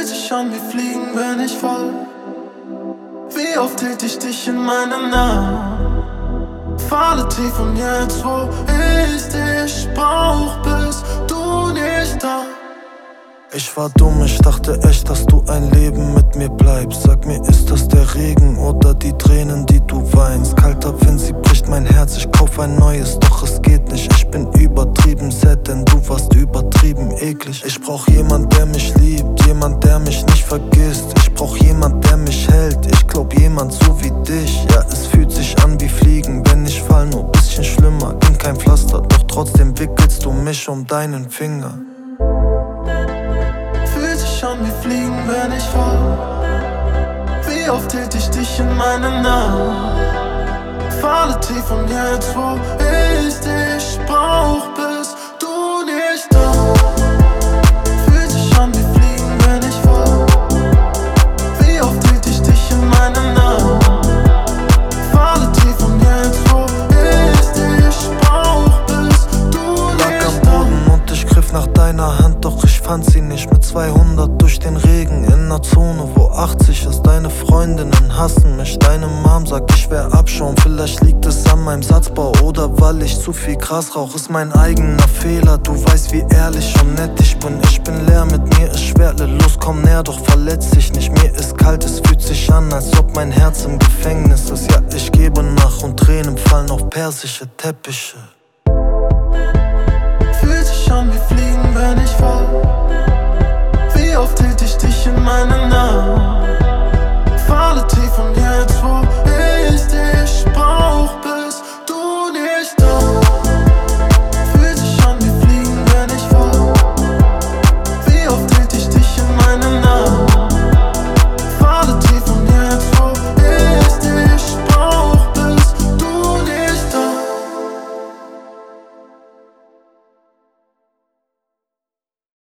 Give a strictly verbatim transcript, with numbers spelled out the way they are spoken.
Fühlt sich an wie Fliegen, wenn ich fall. Wie oft hielt ich dich in meinem Namen? Falle tief und jetzt, wo ich dich brauch, bist du nicht da. Ich war dumm, ich dachte echt, dass du ein Leben mit mir bleibst. Sag mir, ist das der Regen oder die Tränen, die du weinst? Kalter Wind, sie bricht mein Herz, ich kauf ein neues, doch es geht nicht. Ich bin übertrieben sad, denn du warst übertrieben eklig. Ich brauch jemand, der mich liebt, jemand, der mich nicht vergisst. Ich brauch jemand, der mich hält, ich glaub jemand so wie dich. Ja, es fühlt sich an wie Fliegen, wenn ich fall, nur bisschen schlimmer. Bin kein Pflaster, doch trotzdem wickelst du mich um deinen Finger. An wie Fliegen, wenn ich fall. Wie oft hielt ich dich in meinem Namen? Falle tief und jetzt, wo ich dich brauch, bist du nicht da. Fühlt sich an wie Fliegen, wenn ich fall. Wie oft hielt ich dich in meinem Namen? Falle tief und jetzt, wo ich dich brauch, bist du nicht da. Lag am Boden und ich griff nach deiner Hand, doch ich fand sie nicht. Mit zweihundert durch den Regen in ner Zone, wo achtzig ist. Deine Freundinnen hassen mich, deine Mom sagt, ich wär Abschaum. Vielleicht liegt es an meinem Satzbau oder weil ich zu viel Gras rauch. Ist mein eigener Fehler, du weißt, wie ehrlich und nett ich bin. Ich bin leer, mit mir ist schwer, los komm näher, doch verletz dich nicht. Mir ist kalt, es fühlt sich an, als ob mein Herz im Gefängnis ist. Ja, ich gebe nach und Tränen fallen auf persische Teppiche.